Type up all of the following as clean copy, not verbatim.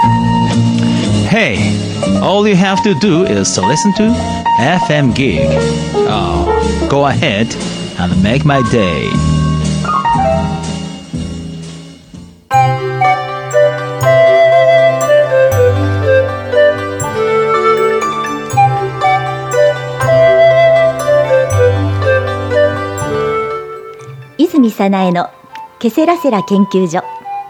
Hey, all you have to do is to listen to FM Gig. Oh, go ahead and make my day. 泉早苗のケセラセラ研究所。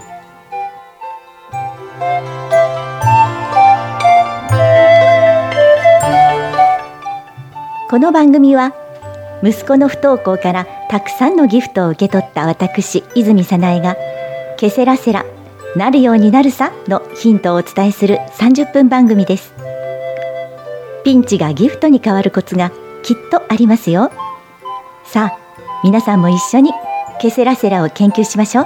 この番組は息子の不登校からたくさんのギフトを受け取った私泉早苗がケセラセラなるようになるさのヒントをお伝えする30分番組です。ピンチがギフトに変わるコツがきっとありますよ。さあ皆さんも一緒にケセラセラを研究しましょう。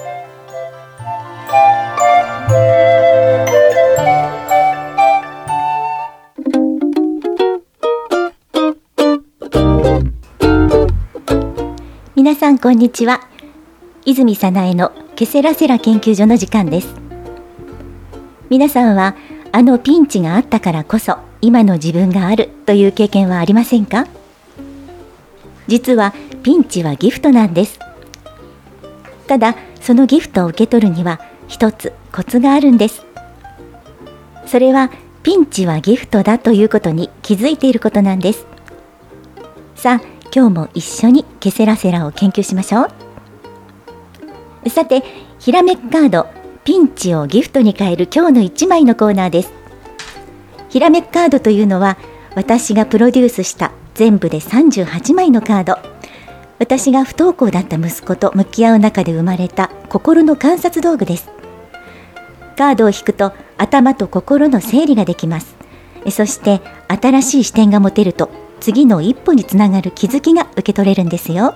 皆さんこんにちは。泉早苗のケセラセラ研究所の時間です。皆さんはあのピンチがあったからこそ今の自分があるという経験はありませんか？実はピンチはギフトなんです。ただそのギフトを受け取るには一つコツがあるんです。それはピンチはギフトだということに気づいていることなんです。さあ今日も一緒にケセラセラを研究しましょう。さてひらめくカードピンチをギフトに変える今日の1枚のコーナーです。ひらめくカードというのは私がプロデュースした全部で38枚のカード。私が不登校だった息子と向き合う中で生まれた心の観察道具です。カードを引くと頭と心の整理ができます。そして新しい視点が持てると次の一歩につながる気づきが受け取れるんですよ。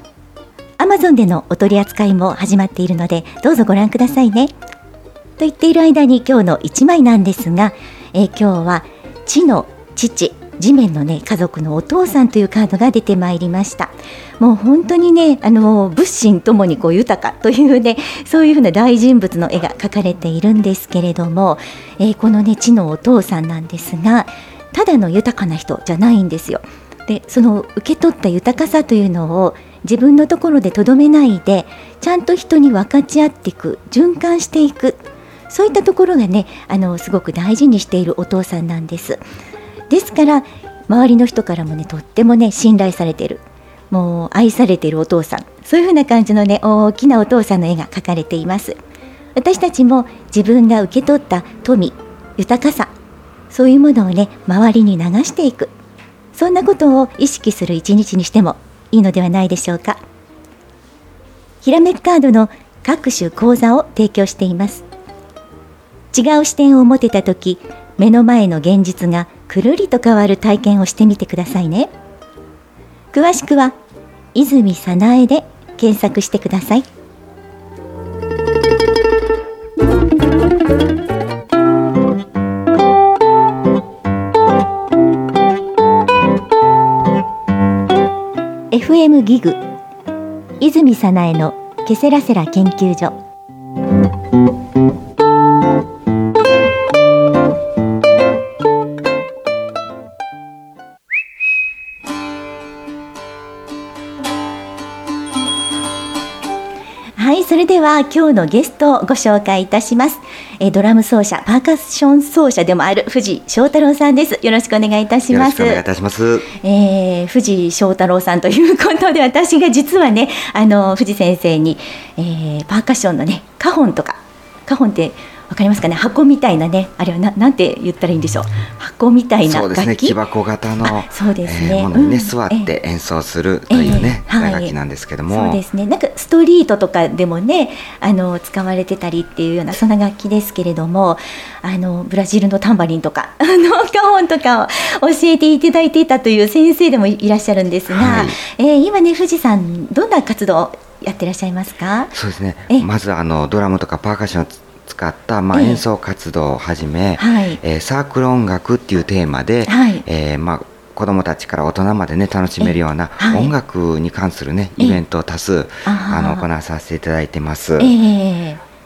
Amazon でのお取り扱いも始まっているのでどうぞご覧くださいね。と言っている間に今日の1枚なんですが、今日は地の父、地面のね家族のお父さんというカードが出てまいりました。もう本当にね仏心ともにこう豊かというねそういうふうな大人物の絵が描かれているんですけれども、このね地のお父さんなんですがただの豊かな人じゃないんですよ。でその受け取った豊かさというのを自分のところでとどめないでちゃんと人に分かち合っていく、循環していく、そういったところがねすごく大事にしているお父さんなんです。ですから周りの人からもねとってもね信頼されている、もう愛されているお父さん、そういうふうな感じのね大きなお父さんの絵が描かれています。私たちも自分が受け取った富、豊かさ、そういうものをね周りに流していく、そんなことを意識する一日にしてもいいのではないでしょうか。ひらめくカードの各種講座を提供しています。違う視点を持てたとき目の前の現実がくるりと変わる体験をしてみてくださいね。詳しくは泉早苗で検索してください。FM ギグ泉早苗のケセラセラ研究所。はい、それでは今日のゲストをご紹介いたします。ドラム奏者、パーカッション奏者でもある藤翔太郎さんです。よろしくお願いいたします。 よろしくお願いいたします。 藤翔太郎さんということで私が実はね藤先生に、パーカッションのねカホンとか、カホンってわかりますかね、箱みたいなね、あれはなんて言ったらいいんでしょう、箱みたいな楽器、 そうですね、木箱型のそうですね、 ものにね、座って演奏するというね、打楽器なんですけども、 そうですね、なんかストリートとかでもね使われてたりっていうようなそんな楽器ですけれども、ブラジルのタンバリンとかカホンとかを教えていただいていたという先生でもいらっしゃるんですが、はい、今ね藤さんどんな活動をやってらっしゃいますか？ そうですね、まずドラムとかパーカッションを使った、演奏活動をはじめ、サークル音楽っていうテーマで、子どもたちから大人までね楽しめるような音楽に関するねイベントを多数行わさせていただいてます。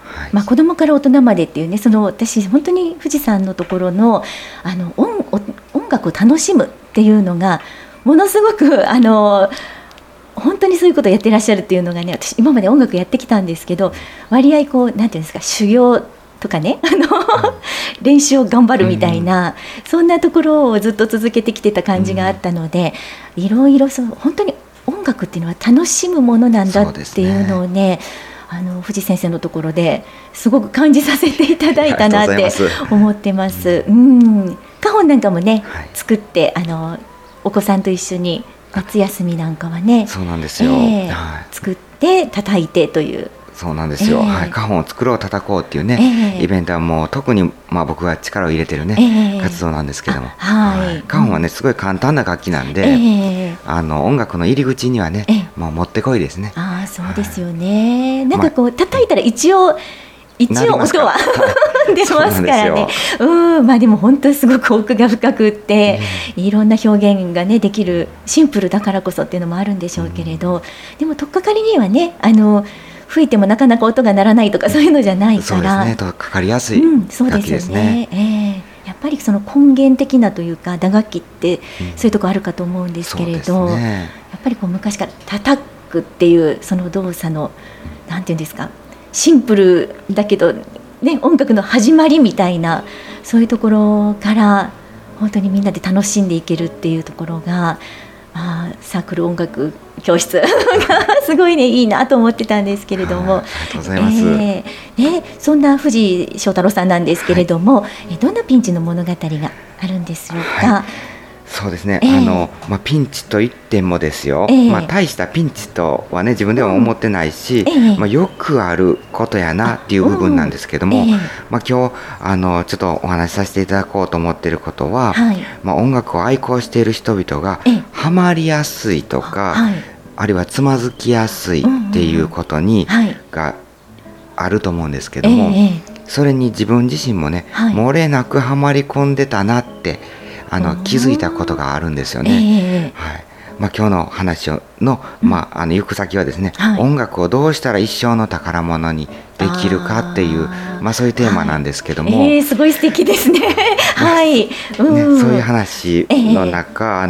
まあ、子供から大人までっていうね、私本当に富士山のところの、音楽を楽しむっていうのがものすごく本当にそういうことをやってらっしゃるっていうのがね、私今まで音楽やってきたんですけど、割合こうなんていうんですか、修行とかね練習を頑張るみたいな、そんなところをずっと続けてきてた感じがあったので、いろいろ本当に音楽っていうのは楽しむものなんだっていうのをね、藤先生のところですごく感じさせていただいたなって思ってます。カホンなんかもね、作ってお子さんと一緒に夏休みなんかはね、 そうなんですよ、 作って叩いてという。 そうなんですよ、カホンを作ろう叩こうっていうね、イベントはもう特に、僕が力を入れてるね、活動なんですけども、カホンはねすごい簡単な楽器なんで、音楽の入り口にはね、もうもってこいですね。 そうですよね、なんかこう叩いたら一応音は出ますからね。まあでも本当にすごく奥が深くって、いろんな表現がねできる、シンプルだからこそっていうのもあるんでしょうけれど、でも取っかかりにはね、吹いてもなかなか音が鳴らないとかそういうのじゃないから、 そうですね、取っかかりやすい楽器ですね。 やっぱりその根源的なというか打楽器ってそういうところあるかと思うんですけれど、やっぱりこう昔から叩くっていうその動作のなんていうんですか、シンプルだけど、ね、音楽の始まりみたいな、そういうところから本当にみんなで楽しんでいけるっていうところが、サークル音楽教室がすごいね、いいなと思ってたんですけれども、 ありがとうございます。 そんな藤翔太郎さんなんですけれども、どんなピンチの物語があるんでしょうか。 そうですね、ピンチといってもですよ、大したピンチとはね自分では思ってないし、よくあることやなっていう部分なんですけども、今日ちょっとお話しさせていただこうと思っていることは、音楽を愛好している人々がハマりやすいとか、あるいはつまずきやすいっていうことにがあると思うんですけども、それに自分自身もね、漏れなくハマり込んでたなって気づいたことがあるんですよね。今日の話の、行く先はですね、音楽をどうしたら一生の宝物にできるかっていう、そういうテーマなんですけども、 すごい素敵ですね。 そういう話の中、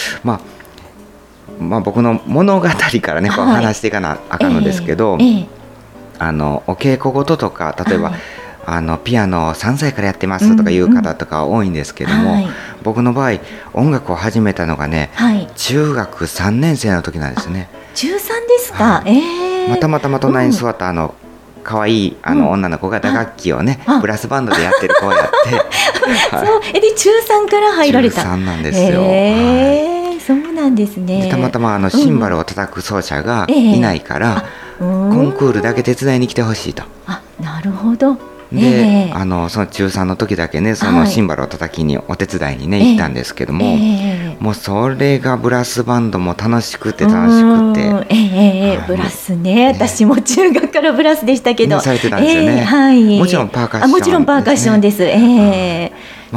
僕の物語からねこう話していかなあかんのですけど、お稽古事とか、例えば、ピアノを3歳からやってますとかいう方とか多いんですけども、僕の場合音楽を始めたのがね、中学3年生の時なんですね。 中3ですか。 たまたま隣に座った可愛い女の子が打楽器をね、ブラスバンドでやってる子をやってで中3から入られた。 中3なんですよ。 そうなんですね。 たまたまシンバルを叩く奏者がいないから、コンクールだけ手伝いに来てほしいと。 なるほど。 でその中3の時だけね、そのシンバルを叩きにお手伝いにね行ったんですけども、もうそれがブラスバンドも楽しくて、ブラスね、私も中学からブラスでしたけど、 されてたんですよね。もちろんパーカッションですね。 もちろんパーカッションです。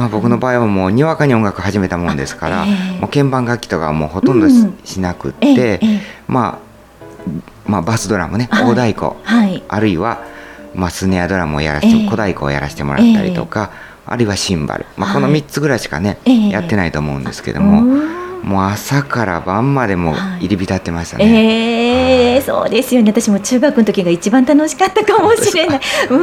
僕の場合はもうにわかに音楽始めたもんですから、もう鍵盤楽器とかはもうほとんどしなくって、バスドラムね、大太鼓、あるいはスネアドラムをやらせて、小太鼓をやらせてもらったりとか、あるいはシンバル、この3つぐらいしかね、やってないと思うんですけども、もう朝から晩までも入り浸ってましたね。 そうですよね。私も中学の時が一番楽しかったかもしれない。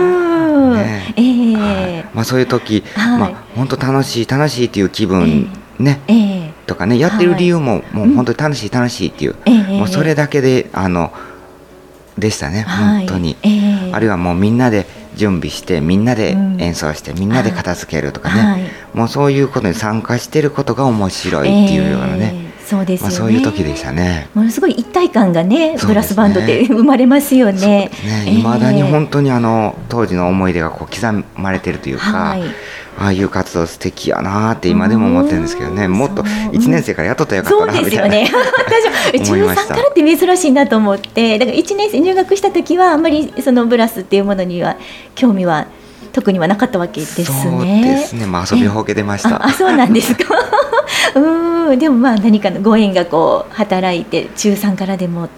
そういう時、本当楽しいっていう気分ね、とかね、やってる理由ももう本当に楽しいっていう、もうそれだけででしたね、本当に。あるいはもうみんなで準備して、みんなで演奏して、みんなで片付けるとかね、もうそういうことに参加してることが面白いっていうようなね、 そうですよね。 そういう時でしたね。 ものすごい一体感がね、ブラスバンドで生まれますよね。 いまだに本当に当時の思い出がこう刻まれてるというか、ああいう活動素敵やなって今でも思ってるんですけどね、もっと1年生からやっとったらよかったなみたいな。そうですよね。私も中3からって珍しいなと思って、だから1年生入学した時はあんまりそのブラスっていうものには興味は特にはなかったわけですね。そうですね。遊びほうけ出ました。 そうなんですか。でも何かのご縁がこう働いて中3からでも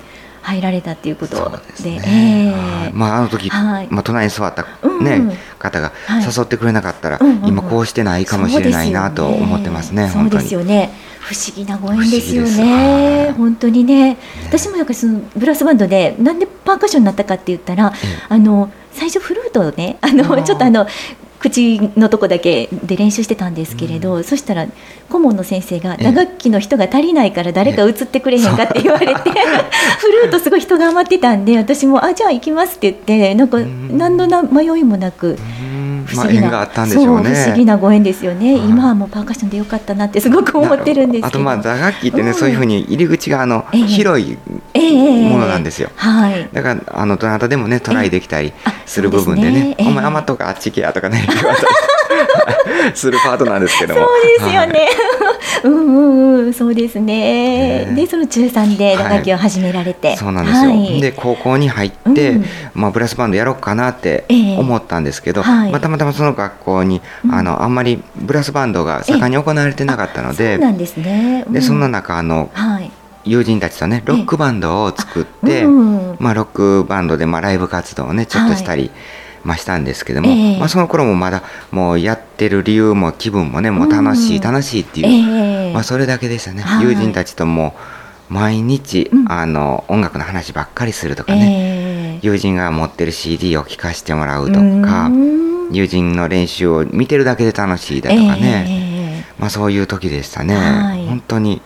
入られたっていうことで、 そうですね、あの時、隣に座った、方が誘ってくれなかったら、今こうしてないかもしれないなと思ってますね。 そうですよね。不思議なご縁ですよね。本当にね。私もなんかそのブラスバンドでなんでパーカッションになったかって言ったら、最初フルートをねちょっと口のとこだけで練習してたんですけれど、そしたら顧問の先生が打楽器の人が足りないから誰か移ってくれへんかって言われてフルートすごい人が余ってたんで、私もじゃあ行きますって言って、なんか何の迷いもなく不思議な、 縁があったんでしょうね。 不思議なご縁ですよね。今はもうパーカッションでよかったなってすごく思ってるんですけど、 あと打楽器ってね、そういうふうに入り口が広いものなんですよ。だからどなたでもねトライできたりする部分でね、お前余っとかあっち行けやとかね言われたりするパートなんですけども。 そうですよね。そうですね。でその中3で打楽器を始められて、 そうなんですよ。で高校に入ってブラスバンドやろうかなって思ったんですけど、たまたまその学校にあんまりブラスバンドが盛んに行われてなかったので、 そうなんですね。 でそんな中友人たちとねロックバンドを作って、ロックバンドでライブ活動をねちょっとしたりしたんですけども、その頃もまだもうやってる理由も気分もねもう楽しいっていう、それだけでしたね。友人たちとも毎日音楽の話ばっかりするとかね、友人が持ってる CD を聴かせてもらうとか、友人の練習を見てるだけで楽しいだとかね、そういう時でしたね。本当に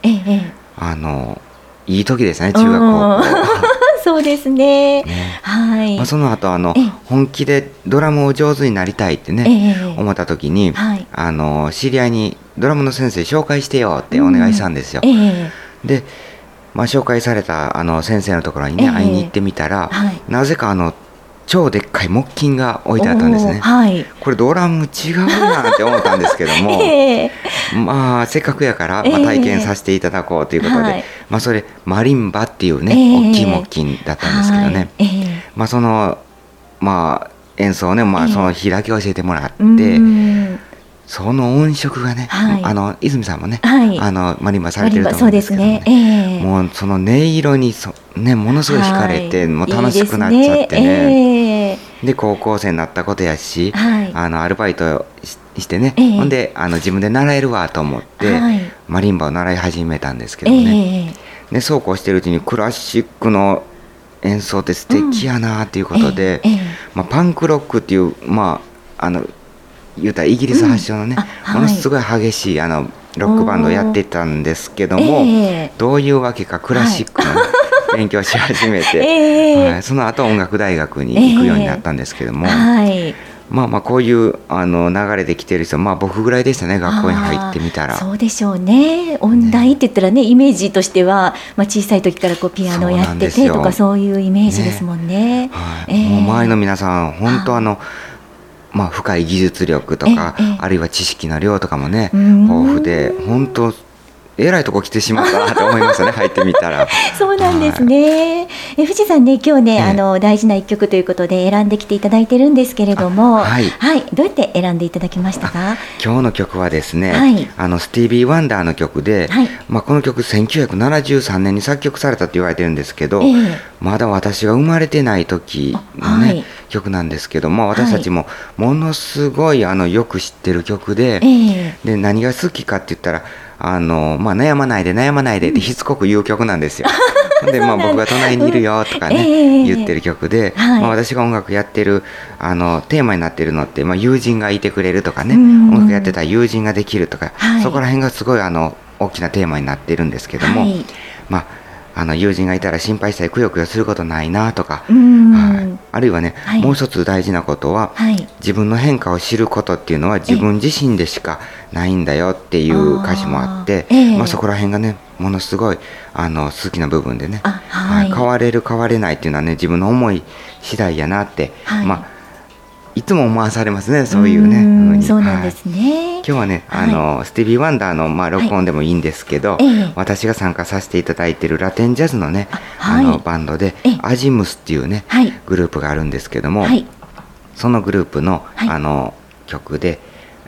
いい時でしたね、中学高校。 そうですね。 その後本気でドラムを上手になりたいってね、思った時に知り合いにドラムの先生紹介してよってお願いしたんですよ。で紹介された先生のところにね会いに行ってみたら、なぜか超でっかい木琴が置いてあったんですね。これドラム違うなって思ったんですけども、せっかくやから体験させていただこうということで、それマリンバっていうね大きい木琴だったんですけどね、その演奏をねその日だけ教えてもらって、その音色がね、泉さんもねマリンバされてると思うんですけどね、もうその音色にものすごい惹かれて、もう楽しくなっちゃってね。で高校生になったことやし、アルバイトしてね、ほんで自分で習えるわと思って、マリンバを習い始めたんですけどね、でそうこうしてるうちにクラシックの演奏って素敵やなっていうことで、パンクロックっていう言うたらイギリス発祥のね、ものすごい激しいロックバンドをやってたんですけども、どういうわけかクラシックの、勉強し始めて、その後音楽大学に行くようになったんですけども、こういう流れで来てる人、僕ぐらいでしたね、学校に入ってみたら。 そうでしょうね。音大って言ったらね、イメージとしては、小さい時からピアノをやっててとかそういうイメージですもんね。 もう周りの皆さん本当深い技術力とか、あるいは知識の量とかもね豊富で、本当えらいとこ来てしまったなと思いましたね入ってみたら。 そうなんですね。藤さんね、今日ね大事な一曲ということで選んできていただいてるんですけれども、どうやって選んでいただきましたか？ 今日の曲はですね、スティービー・ワンダーの曲で、この曲1973年に作曲されたと言われてるんですけど、まだ私が生まれてない時のね、曲なんですけども、私たちもものすごいよく知ってる曲で、で何が好きかって言ったら悩まないでってしつこく言う曲なんですよ。で僕が隣にいるよとかね、言ってる曲で、私が音楽やってるテーマになってるのって、友人がいてくれるとかね、音楽やってたら友人ができるとか、そこら辺がすごい大きなテーマになってるんですけども、友人がいたら心配したりくよくよすることないなとか、あるいはね、もう一つ大事なことは、自分の変化を知ることっていうのは自分自身でしかないんだよっていう歌詞もあって、そこら辺がねものすごい好きな部分でね、変われる変われないっていうのはね自分の思い次第やなって、いつも思わされますね、そういうね風に。 そうなんですね。 今日はねスティービー・ワンダーの録音でもいいんですけど、私が参加させていただいているラテンジャズのねバンドでアジムスっていうねグループがあるんですけども、そのグループの曲で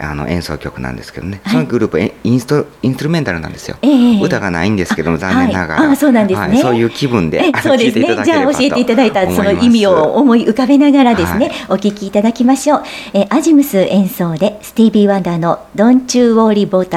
演奏曲なんですけどね、そのグループインストゥルメンタルなんですよ、歌がないんですけども残念ながら、 そうなんですね、 そういう気分でそうですね、じゃあ教えていただいたその意味を思い浮かべながらですね、お聴きいただきましょう。アジムス演奏でスティービー・ワンダーの Don't You Worry About a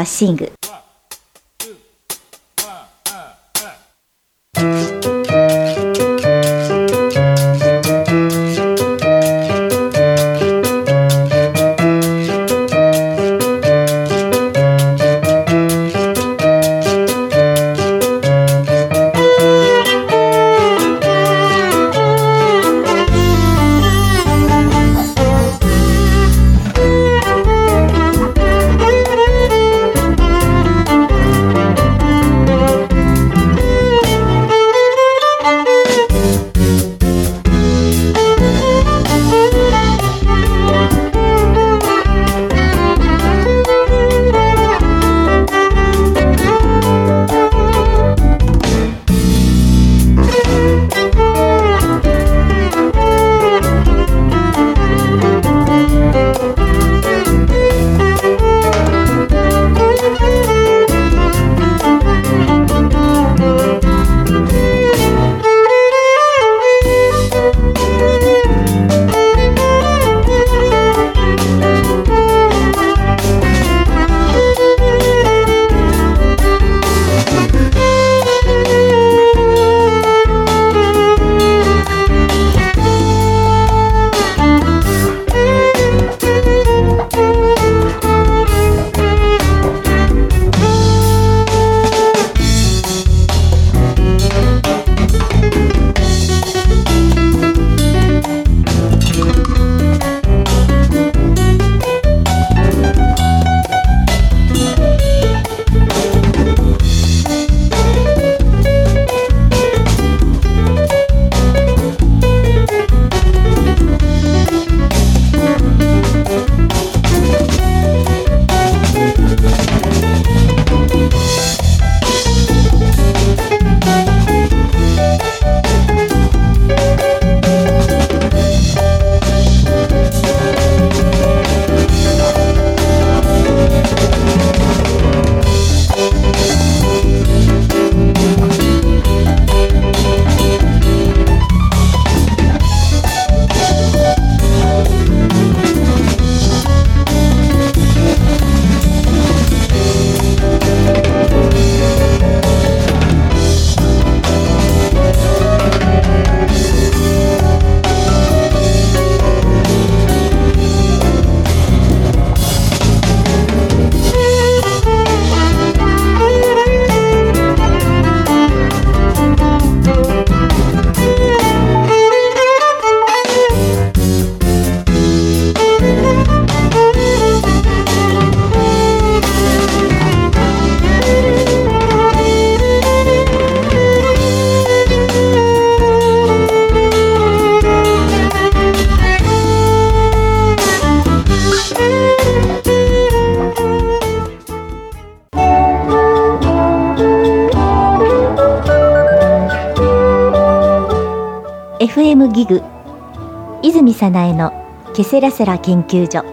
Thing。FM ギグ泉早苗のケセラセラ研究所。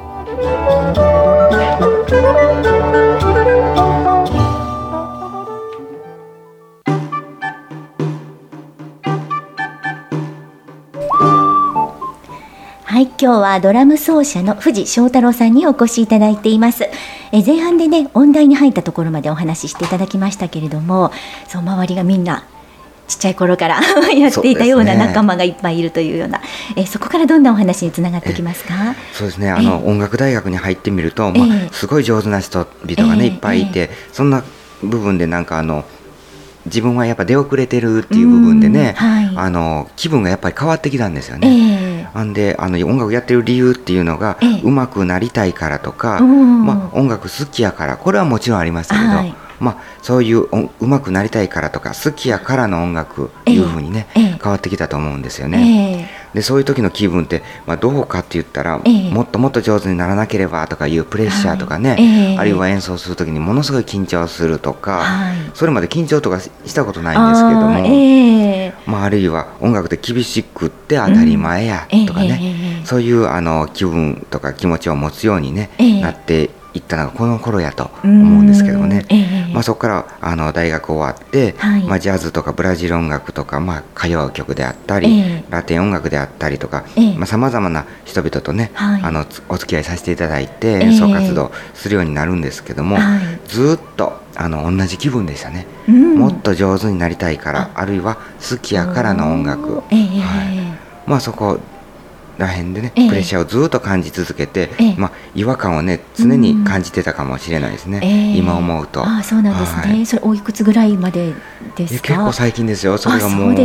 はい、今日はドラム奏者の藤翔太郎さんにお越しいただいています。前半でね、音大に入ったところまでお話ししていただきましたけれども、そう周りがみんなちっちゃい頃からやっていたような仲間がいっぱいいるというような、そこからどんなお話につながってきますか？ そうですね、音楽大学に入ってみると、すごい上手な人々がね、いっぱいいて、そんな部分でなんか自分はやっぱ出遅れてるっていう部分でね、気分がやっぱり変わってきたんですよね。なんで音楽やってる理由っていうのが、上手くなりたいからとか、音楽好きやから、これはもちろんありますけれど、そういう上手くなりたいからとか好きやからの音楽いうふうにね、変わってきたと思うんですよね。 でそういう時の気分って、どうかって言ったら、もっともっと上手にならなければとかいうプレッシャーとかね、あるいは演奏する時にものすごい緊張するとか、それまで緊張とかしたことないんですけども、あるいは音楽で厳しくって当たり前やとかね、そういう気分とか気持ちを持つように、ねなっていったのがこの頃やと思うんですけどもね、そこから大学終わって、ジャズとかブラジル音楽とか、歌謡曲であったり、ラテン音楽であったりとかさまざまな人々とね、お付き合いさせていただいて演奏活動するようになるんですけども、ずっと同じ気分でしたね、もっと上手になりたいから、あるいは好きやからの音楽、そこら辺でね、プレッシャーをずっと感じ続けて、違和感をね常に感じてたかもしれないですね、今思うと。 そうなんですね、それおいくつぐらいまでですか？ 結構最近ですよ。それがもう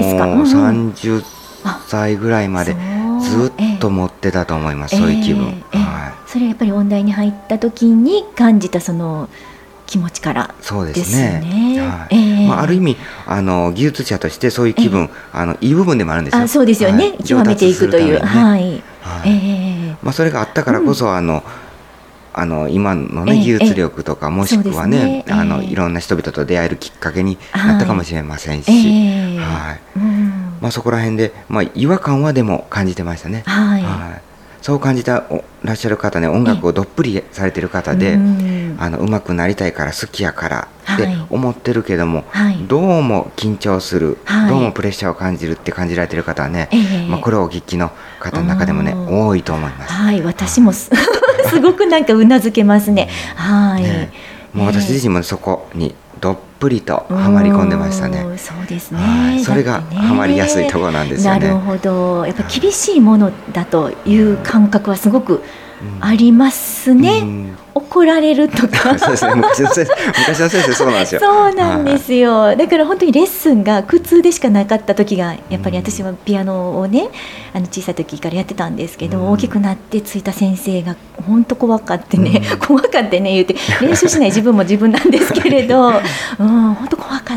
30歳ぐらいまでずっと持ってたと思います、そういう気分。 それやっぱり音大に入った時に感じたその気持ちからですね。 そうですね、ある意味技術者としてそういう気分、いい部分でもあるんですよ。 そうですよね、極めていくという、 それがあったからこそ、今のね、技術力とか、もしくはね、いろんな人々と出会えるきっかけになったかもしれませんし、そこら辺で、違和感はでも感じてましたね。そう感じたらっしゃる方ね、音楽をどっぷりされてる方で、上手くなりたいから好きやからって思ってるけども、どうも緊張する、どうもプレッシャーを感じるって感じられてる方はね、これをお聞きの方の中でもね、多いと思います。 私もすごくなんかうなずけますね。 もう私自身もそこにどっぷりとはまり込んでましたね。 そうですね。 それがはまりやすいところなんですよね。 なるほど。やっぱ厳しいものだという感覚はすごくありますね。怒られるとか。 そうですね。昔の先生そうなんですよ。 そうなんですよ。だから本当にレッスンが苦痛でしかなかった時が、やっぱり私はピアノをね、小さい時からやってたんですけど、大きくなってついた先生が本当怖かってね、言って練習しない自分も自分なんですけれど、本当怖かった。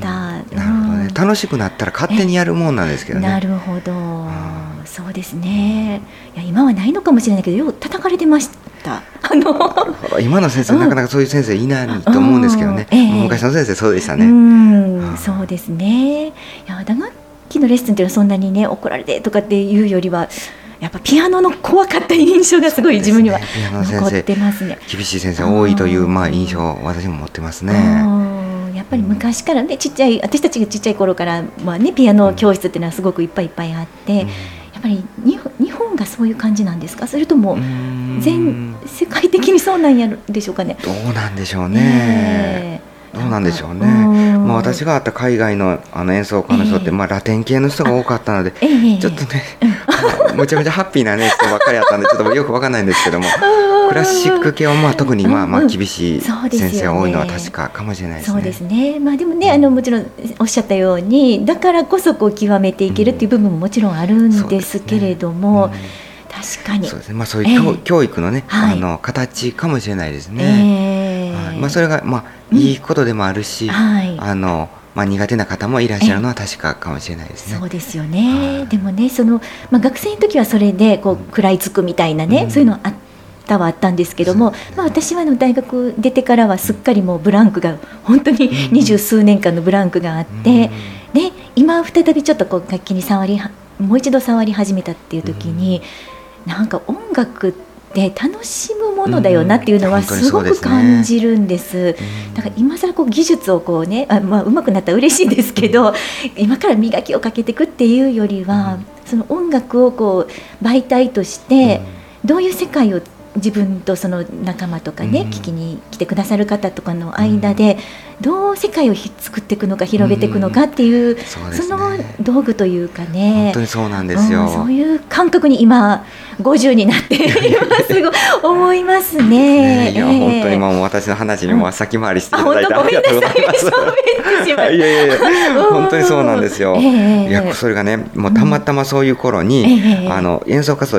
なるほどね。楽しくなったら勝手にやるもんなんですけどね。 なるほど。そうですね。いや今はないのかもしれないけど、よう叩かれてました。 今の先生、なかなかそういう先生いないと思うんですけどね、昔の先生そうでしたね。 そうですね。いや打楽器のレッスンっていうのはそんなにね怒られてとかっていうよりは、やっぱピアノの怖かった印象がすごい自分には残ってますね。 厳しい先生多いという印象を私も持ってますね。 やっぱり昔からね、私たちがちっちゃい頃から、ピアノ教室っていうのはすごくいっぱいあって、やっぱり日本がそういう感じなんですか？それとも全世界的にそうなんやるでしょうかね。 どうなんでしょうね。私が会った海外の演奏家の人って、ラテン系の人が多かったので、ちょっとね、めちゃめちゃハッピーな、人ばっかりだったんで、ちょっとよく分かんないんですけども、クラシック系は特に厳しい先生が多いのは確かかもしれないですね。 そうですね。でもね、もちろんおっしゃったように、だからこそ極めていけるっていう部分ももちろんあるんですけれども、確かにそうですね。そういう教育のね、形かもしれないですね。それがいいことでもあるし、苦手な方もいらっしゃるのは確かかもしれないですね。 そうですよね。でもね、学生の時はそれで食らいつくみたいなね、そういうのあったんですけども、私は大学出てからはすっかりもうブランクが本当に20数年間のブランクがあって、で今再びちょっと楽器にもう一度触り始めたっていう時に、なんか音楽って楽しむものだよなっていうのはすごく感じるんです。だから今更技術を上手くなったら嬉しいですけど、今から磨きをかけていくっていうよりは、その音楽を媒体としてどういう世界を自分とその仲間とかね、聞きに来てくださる方とかの間でどう世界を作っていくのか、広げていくのかっていう、その道具というかね、 本当にそうなんですよ。 そういう感覚に今50になって今すごい思いますね。 いや本当にもう私の話にも先回りしていただいてありがとうございます。いや本当にそうなんですよ。いやそれがね、もうたまたまそういう頃に演奏活動行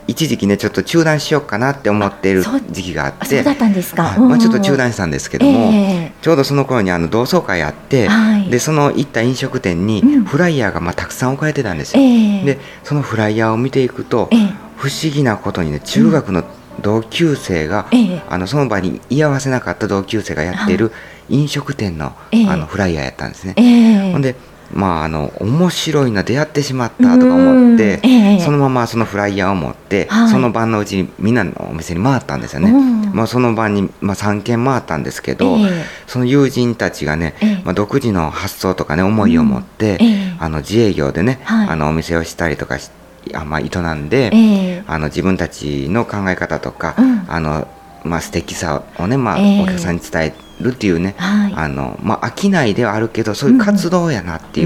一時期ねちょっと中断しようかなって思っている時期があって、 そうだったんですか。 ちょっと中断したんですけども、ちょうどその頃に同窓会あって、でその行った飲食店にフライヤーがたくさん置かれてたんですよ。でそのフライヤーを見ていくと、不思議なことにね中学の同級生が、その場に居合わせなかった同級生がやっている飲食店の、フライヤーやったんですね。ほんで面白いな、出会ってしまったとか思って、そのままそのフライヤーを持って、その晩のうちにみんなのお店に回ったんですよね。その晩に、3軒回ったんですけど、その友人たちがね、独自の発想とかね思いを持って、自営業でね、お店をしたりとか営んで、自分たちの考え方とか、素敵さをね、お客さんに伝えるっていうね、商いではあるけどそういう活動やなっていう、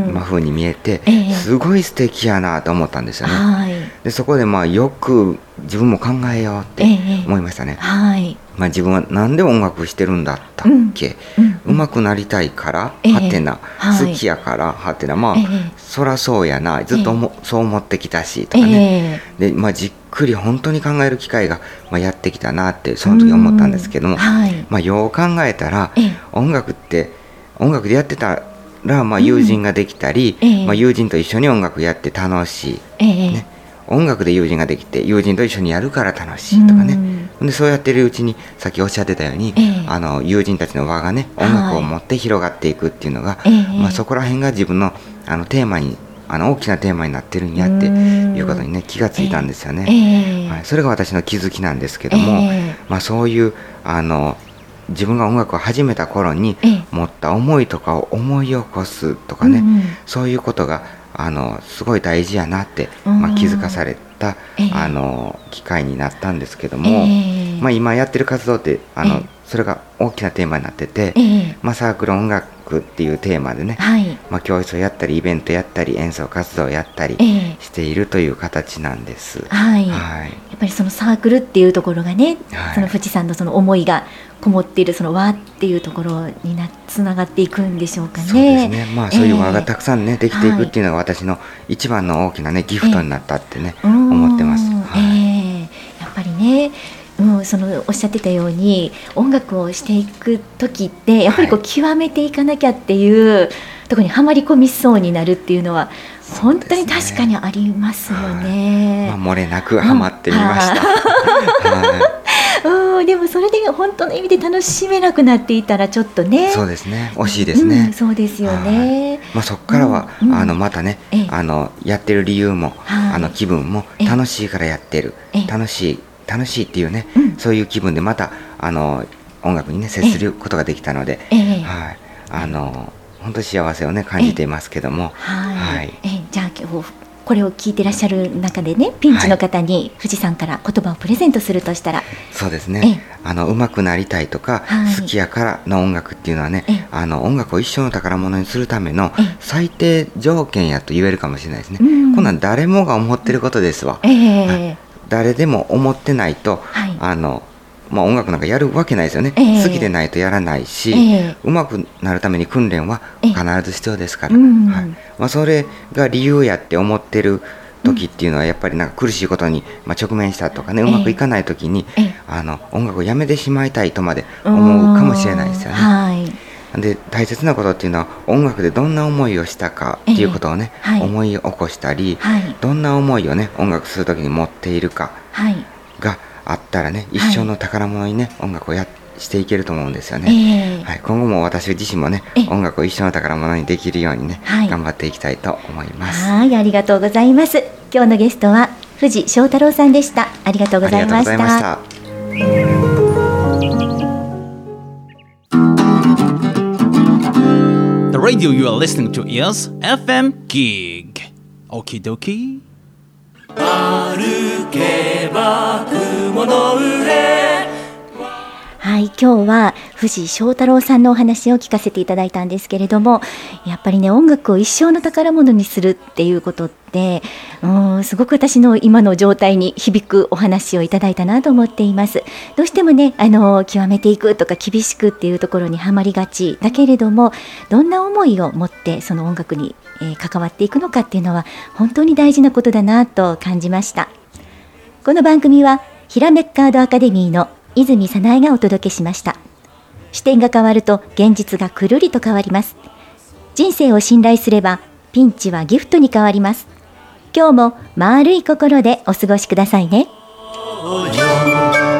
風に見えて、すごい素敵やなと思ったんですよね。でそこでよく自分も考えようって思いましたね。自分はなんで音楽してるんだったっけ、上手くなりたいからはてな、好きやからはてな、そらそうやな、ずっとそう思ってきたしとかね、でじっくり本当に考える機会がやってきたなってその時思ったんですけども、よう考えたら音楽でやってたら友人ができたり、友人と一緒に音楽やって楽しい、ね、音楽で友人ができて友人と一緒にやるから楽しいとかね、でそうやってるうちにさっきおっしゃってたように、友人たちの輪がね音楽を持って広がっていくっていうのが、そこら辺が自分のテーマに大きなテーマになってるんやっていうことにね気がついたんですよね。それが私の気づきなんですけども、そういう自分が音楽を始めた頃に持った思いとかを思い起こすとかね、そういうことがすごい大事やなって、気づかされた、機会になったんですけども、今やってる活動ってそれが大きなテーマになってて、サークル音楽っていうテーマでね、教室をやったりイベントやったり演奏活動をやったりしているという形なんです。やっぱりそのサークルっていうところがね、その藤さんのその思いがこもっているその輪っていうところにつながっていくんでしょうかね。 そうですね、そういう輪がたくさんねできていくっていうのが私の一番の大きなねギフトになったってね、思ってます。 やっぱりね、そのおっしゃってたように音楽をしていく時ってやっぱり極めていかなきゃっていうところにはまり込みそうになるっていうのは本当に確かにありますよね。 漏れなくはまってみました。 でもそれで本当の意味で楽しめなくなっていたらちょっとね。 そうですね、惜しいですね。 そうですよね。 そこからはまたねやってる理由も気分も楽しいからやってる、楽しいっていうね、そういう気分でまた音楽にね接することができたので、本当に幸せをね感じていますけども、 じゃあ今日これを聞いてらっしゃる中でね、ピンチの方に藤さんから言葉をプレゼントするとしたら、 そうですね、上手くなりたいとか、好きやからの音楽っていうのはね、音楽を一生の宝物にするための最低条件やと言えるかもしれないですね。こんなん誰もが思ってることですわ。誰でも思ってないと、音楽なんかやるわけないですよね。好きでないとやらないし、上手くなるために訓練は必ず必要ですから、それが理由やって思ってる時っていうのはやっぱりなんか苦しいことに直面したとかね、うまくいかない時に音楽をやめてしまいたいとまで思うかもしれないですよね。で大切なことっていうのは音楽でどんな思いをしたかっていうことをね、思い起こしたり、どんな思いをね音楽する時に持っているかがあったらね、一生の宝物にね音楽をしていけると思うんですよね。今後も私自身もね音楽を一生の宝物にできるようにね、頑張っていきたいと思います。 ありがとうございます。今日のゲストは藤翔太郎さんでした。ありがとうございました。 The radio you are listening to is FM Gig. Okie dokie. 歩けば雲の上。 今日は藤翔太郎さんのお話を聞かせていただいたんですけれども、やっぱりね音楽を一生の宝物にするっていうことってすごく私の今の状態に響くお話をいただいたなと思っています。どうしてもね極めていくとか厳しくっていうところにはまりがちだけれども、どんな思いを持ってその音楽に関わっていくのかっていうのは本当に大事なことだなと感じました。 この番組はひらめっカードアカデミーの泉早苗がお届けしました。視点が変わると現実がくるりと変わります。人生を信頼すればピンチはギフトに変わります。今日も丸い心でお過ごしくださいね。